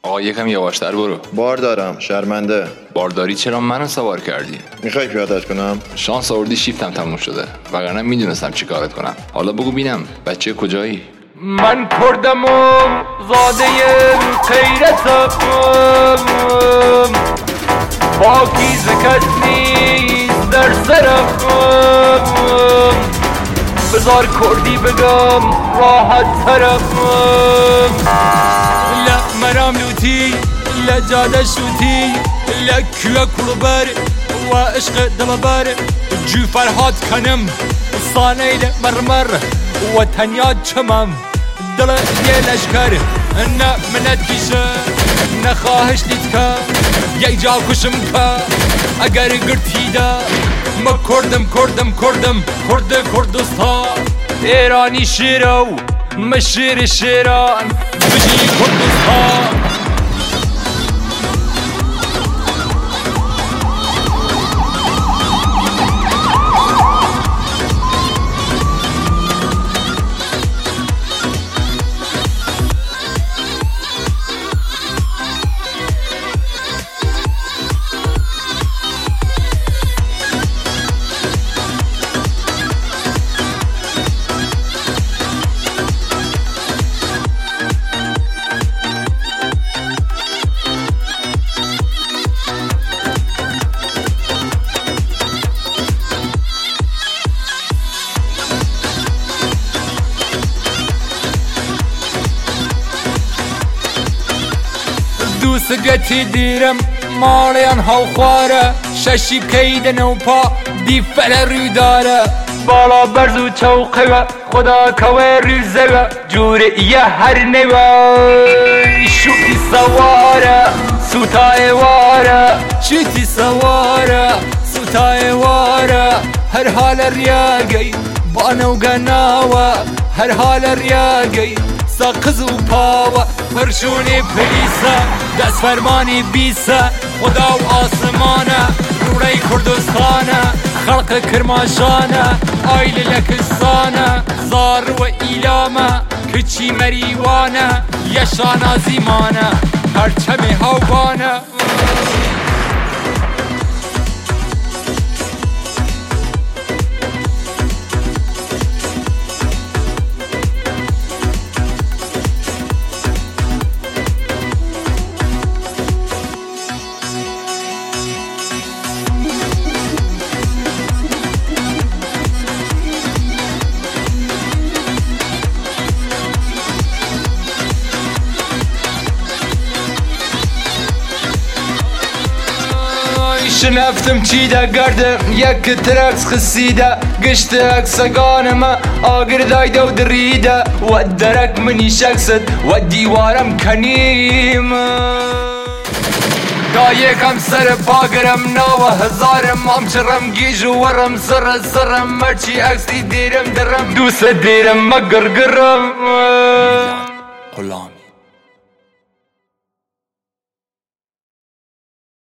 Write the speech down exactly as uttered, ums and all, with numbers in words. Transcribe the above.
آقا یکم یواشتر برو. بار دارم، شرمنده. بارداری چرا منو سوار کردی؟ میخوای پیادت کنم؟ شانس آوردی شیفتم تموم شده، وگرنه میدونستم چی کارت کنم. حالا بگو بینم بچه کجایی؟ من کردم و زاده غیرتم، پاکیزه کس نیست در سرم. بذار کردی بگم راحت ترم. لا مرام لوتی، لا جاده شوتی، لا کوه کلوبر و عشق دلبر. جو فرهاد کنم صانیل مرمر و تنیا چمم دل یه لشکر. نه منت کشه نخواهش دید که یه جا کشم که اگر گرتی دا ما کردم کردم کردم کرد کردستان. ایرانی شیرو مشیر شیران بجی کردستان. دوست گتی دیرم مالیان هاو خواره. ششی بکیدن و پا دی فل رو داره. بالا برزو چوقه خدا کوه ریزه جوره یه هر نوه. شوتی سواره سوتای واره، شوتی سواره سوتای واره. هر حال ریاگی بانو گناوه، هر حال ریاگی ساقز و پاوه. فرشونی پلیسه دست فرمانی بیسه، خدا و آسمانه روڑی کردستانه. خلق کرماشانه آیل لکستانه. زار و ایلامه کچی مریوانه یشانا زیمانه پرچم هاوانه. شنفتم چی دا گردم یک ترکس خسیده. گشت اکسگانم آگر دایده و دریده و درک منی شکست و دیوارم کنیم. دا یکم سر پاگرم نو هزارم همچرم گیجو ورم سر سرم مرچی اکسی دیرم درم دوست دیرم مگرگرم. غلام